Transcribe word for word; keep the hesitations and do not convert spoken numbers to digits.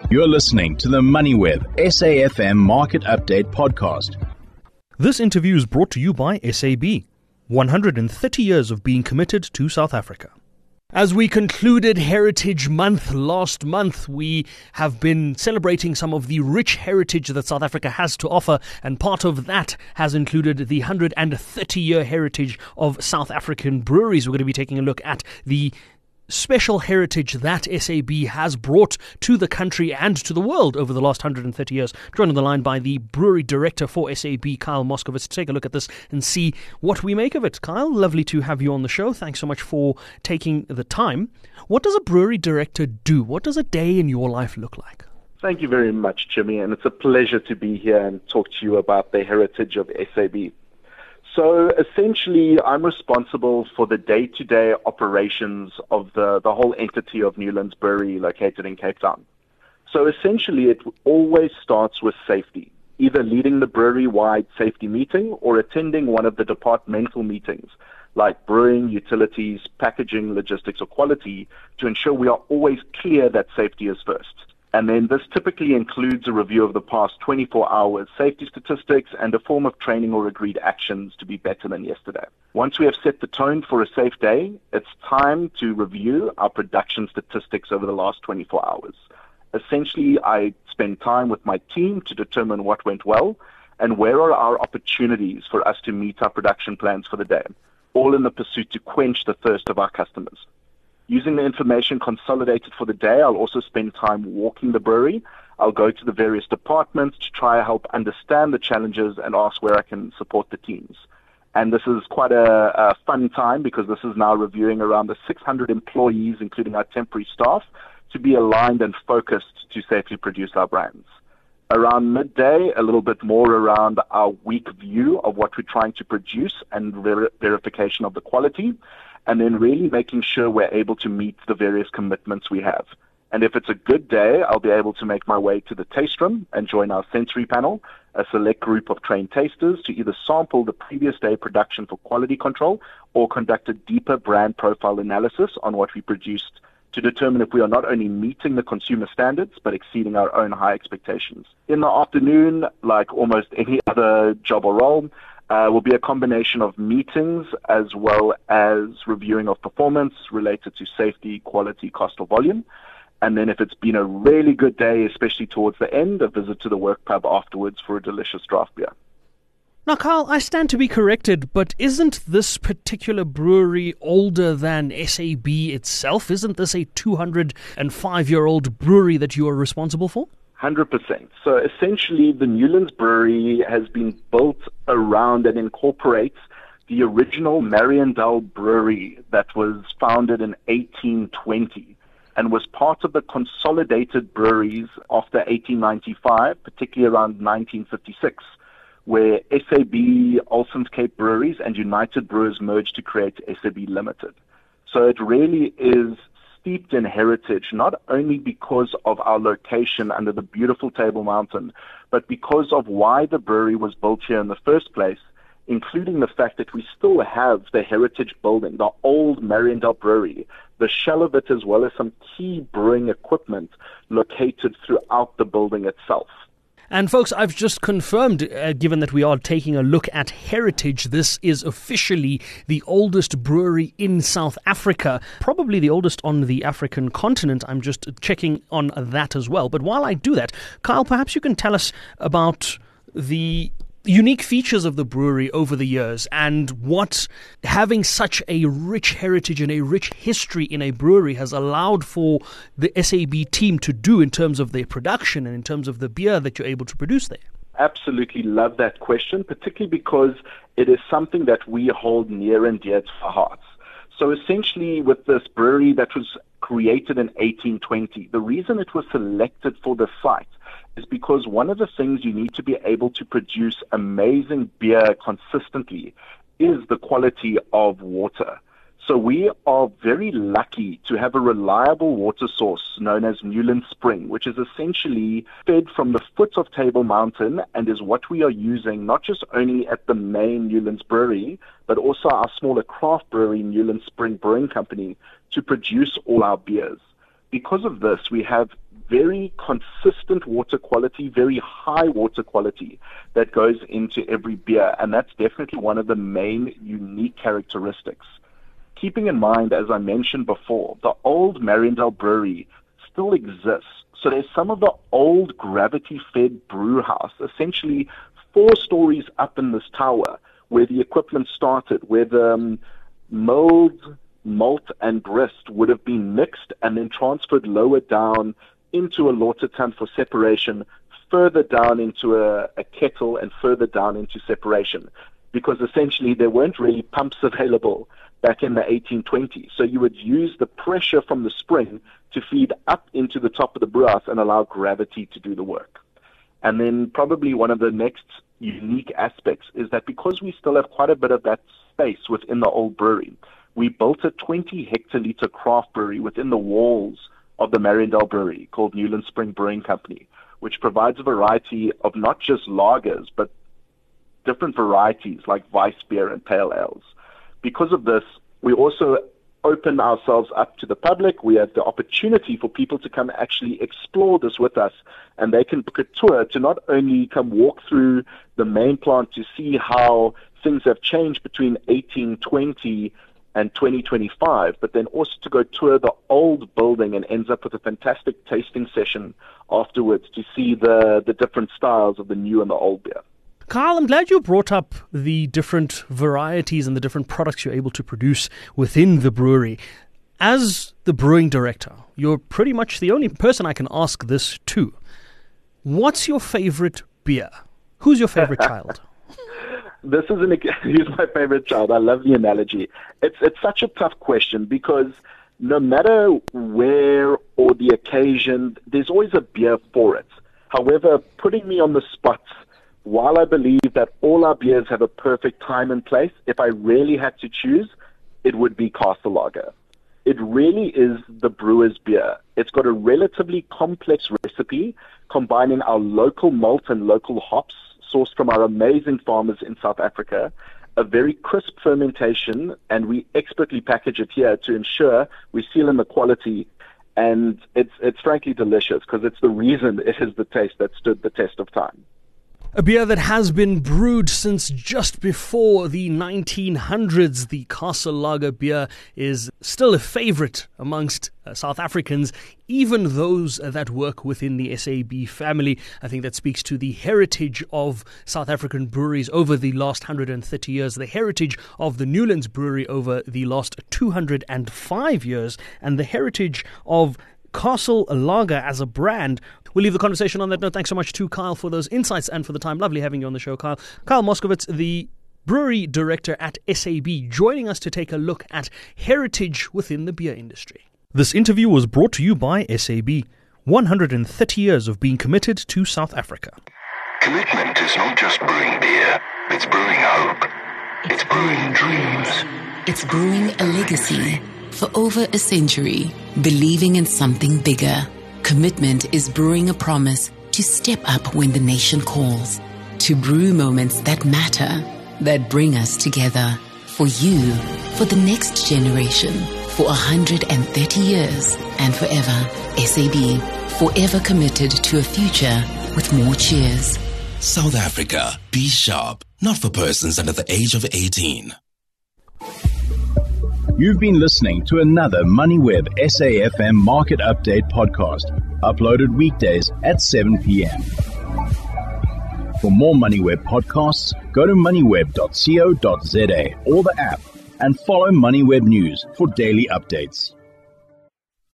You're listening to the MoneyWeb S A F M Market Update Podcast. This interview is brought to you by S A B, one hundred thirty years of being committed to South Africa. As we concluded Heritage Month last month, we have been celebrating some of the rich heritage that South Africa has to offer, and part of that has included the one hundred thirty year heritage of South African breweries. We're going to be taking a look at the special heritage that S A B has brought to the country and to the world over the last one hundred thirty years. Joined on the line by the brewery director for S A B, Kyle Moskowitz, to take a look at this and see what we make of it. Kyle, lovely to have you on the show. Thanks so much for taking the time. What does a brewery director do? What does a day in your life look like? Thank you very much, Jimmy, and it's a pleasure to be here and talk to you about the heritage of S A B. So essentially, I'm responsible for the day-to-day operations of the, the whole entity of Newlands Brewery located in Cape Town. So essentially, it always starts with safety, either leading the brewery-wide safety meeting or attending one of the departmental meetings, like brewing, utilities, packaging, logistics, or quality, to ensure we are always clear that safety is first. And then this typically includes a review of the past twenty-four hours safety statistics and a form of training or agreed actions to be better than yesterday. Once we have set the tone for a safe day, it's time to review our production statistics over the last twenty-four hours. Essentially, I spend time with my team to determine what went well and where are our opportunities for us to meet our production plans for the day, all in the pursuit to quench the thirst of our customers. Using the information consolidated for the day, I'll also spend time walking the brewery. I'll go to the various departments to try to help understand the challenges and ask where I can support the teams. And this is quite a, a fun time because this is now reviewing around the six hundred employees, including our temporary staff, to be aligned and focused to safely produce our brands. Around midday, a little bit more around our week view of what we're trying to produce and ver- verification of the quality. And then really making sure we're able to meet the various commitments we have. And if it's a good day, I'll be able to make my way to the taste room and join our sensory panel, a select group of trained tasters, to either sample the previous day production for quality control or conduct a deeper brand profile analysis on what we produced to determine if we are not only meeting the consumer standards, but exceeding our own high expectations. In the afternoon, like almost any other job or role, Uh, will be a combination of meetings as well as reviewing of performance related to safety, quality, cost, or volume. And then if it's been a really good day, especially towards the end, a visit to the work pub afterwards for a delicious draft beer. Now, Carl, I stand to be corrected, but isn't this particular brewery older than S A B itself? Isn't this a two hundred five year old brewery that you are responsible for? one hundred percent. So essentially, the Newlands Brewery has been built around and incorporates the original Mariendal Brewery that was founded in eighteen twenty and was part of the consolidated breweries after eighteen ninety-five, particularly around nineteen fifty-six, where S A B, Olson's Cape Breweries, and United Brewers merged to create S A B Limited. So it really is steeped in heritage, not only because of our location under the beautiful Table Mountain, but because of why the brewery was built here in the first place, including the fact that we still have the heritage building, the old Mariendal Brewery, the shell of it, as well as some key brewing equipment located throughout the building itself. And folks, I've just confirmed, uh, given that we are taking a look at heritage, this is officially the oldest brewery in South Africa, probably the oldest on the African continent. I'm just checking on that as well. But while I do that, Kyle, perhaps you can tell us about the unique features of the brewery over the years and what having such a rich heritage and a rich history in a brewery has allowed for the S A B team to do in terms of their production and in terms of the beer that you're able to produce there. Absolutely love that question, particularly because it is something that we hold near and dear to our hearts. So essentially, with this brewery that was created in eighteen twenty, the reason it was selected for the site is because one of the things you need to be able to produce amazing beer consistently is the quality of water. So we are very lucky to have a reliable water source known as Newlands Spring, which is essentially fed from the foot of Table Mountain and is what we are using not just only at the main Newlands Brewery, but also our smaller craft brewery, Newlands Spring Brewing Company, to produce all our beers. Because of this, we have very consistent water quality, very high water quality that goes into every beer. And that's definitely one of the main unique characteristics. Keeping in mind, as I mentioned before, the old Mariendal Brewery still exists. So there's some of the old gravity-fed brew house, essentially four stories up in this tower where the equipment started, where the um, mold, malt, and grist would have been mixed and then transferred lower down into a lauter tun for separation, further down into a, a kettle, and further down into separation. Because essentially there weren't really pumps available back in the eighteen twenties. So you would use the pressure from the spring to feed up into the top of the brew house and allow gravity to do the work. And then probably one of the next unique aspects is that because we still have quite a bit of that space within the old brewery, we built a twenty hectoliter craft brewery within the walls of the Mariendal Brewery called Newland Spring Brewing Company, which provides a variety of not just lagers, but different varieties like Weiss beer and pale ales. Because of this, we also open ourselves up to the public. We have the opportunity for people to come actually explore this with us, and they can book a tour to not only come walk through the main plant to see how things have changed between eighteen twenty and twenty twenty-five, but then also to go tour the old building and ends up with a fantastic tasting session afterwards to see the, the different styles of the new and the old beer. Kyle, I'm glad you brought up the different varieties and the different products you're able to produce within the brewery. As the brewing director, you're pretty much the only person I can ask this to. What's your favorite beer? Who's your favorite child? This is an, he's my favorite child. I love the analogy. It's it's such a tough question because no matter where or the occasion, there's always a beer for it. However, putting me on the spot, while I believe that all our beers have a perfect time and place, if I really had to choose, it would be Castle Lager. It really is the brewer's beer. It's got a relatively complex recipe combining our local malt and local hops sourced from our amazing farmers in South Africa, a very crisp fermentation, and we expertly package it here to ensure we seal in the quality. And it's, it's frankly delicious because it's the reason it is the taste that stood the test of time. A beer that has been brewed since just before the nineteen hundreds, the Castle Lager beer is still a favorite amongst uh, South Africans, even those uh, that work within the S A B family. I think that speaks to the heritage of South African breweries over the last one hundred thirty years, the heritage of the Newlands Brewery over the last two hundred five years, and the heritage of Castle Lager as a brand. We'll leave the conversation on that note. Thanks so much to Kyle for those insights and for the time. Lovely having you on the show, Kyle. Kyle Moskowitz, the brewery director at S A B, joining us to take a look at heritage within the beer industry. This interview was brought to you by S A B. one hundred thirty years of being committed to South Africa. Commitment is not just brewing beer, it's brewing hope. It's brewing dreams. It's brewing a legacy. For over a century, believing in something bigger. Commitment is brewing a promise to step up when the nation calls. To brew moments that matter, that bring us together. For you, for the next generation, for one hundred thirty years and forever. S A B, forever committed to a future with more cheers. South Africa, be sharp, not for persons under the age of eighteen. You've been listening to another MoneyWeb S A F M Market Update podcast, uploaded weekdays at seven p.m. For more MoneyWeb podcasts, go to moneyweb dot co dot za or the app and follow MoneyWeb News for daily updates.